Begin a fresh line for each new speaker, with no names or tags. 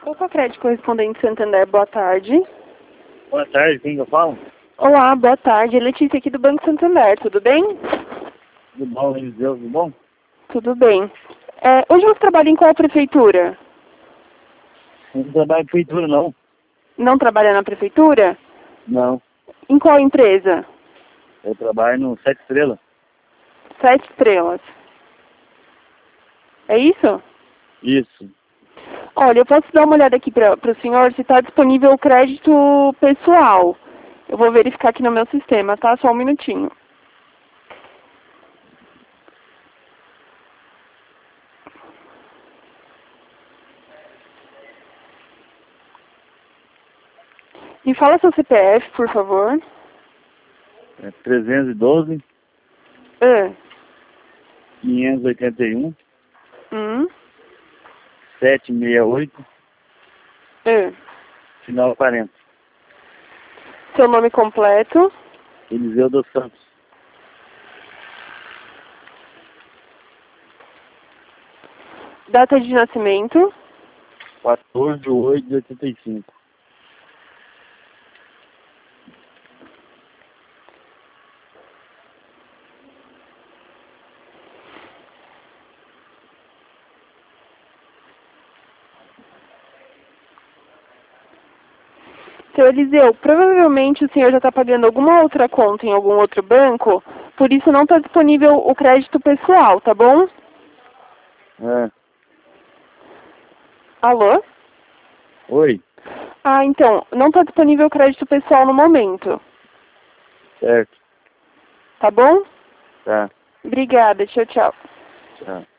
Opa, Crédito Correspondente Santander, boa tarde.
Boa tarde, quem que eu falo?
Olá, boa tarde. É Letícia aqui do Banco Santander, tudo bem?
Tudo bom, Eliseu, tudo bom?
Tudo bem. Hoje você trabalha em qual prefeitura?
Não trabalho em prefeitura, não.
Não trabalha na prefeitura?
Não.
Em qual empresa?
Eu trabalho no Sete Estrelas.
7 estrelas. É isso?
Isso.
Olha, eu posso dar uma olhada aqui para o senhor se está disponível o crédito pessoal. Eu vou verificar aqui no meu sistema, tá? Só um minutinho. Me fala seu CPF, por favor.
É 312,
Ah.
581,
Hum.
768,
Ah.
final 40.
Seu nome completo.
Eliseu dos Santos.
Data de nascimento.
14/8/85.
Seu Eliseu, provavelmente o senhor já está pagando alguma outra conta em algum outro banco, por isso não está disponível o crédito pessoal, tá bom?
É.
Alô?
Oi.
Ah, então, não está disponível o crédito pessoal no momento,
Certo.
tá bom?
Tá.
Obrigada, tchau, tchau.
Tchau.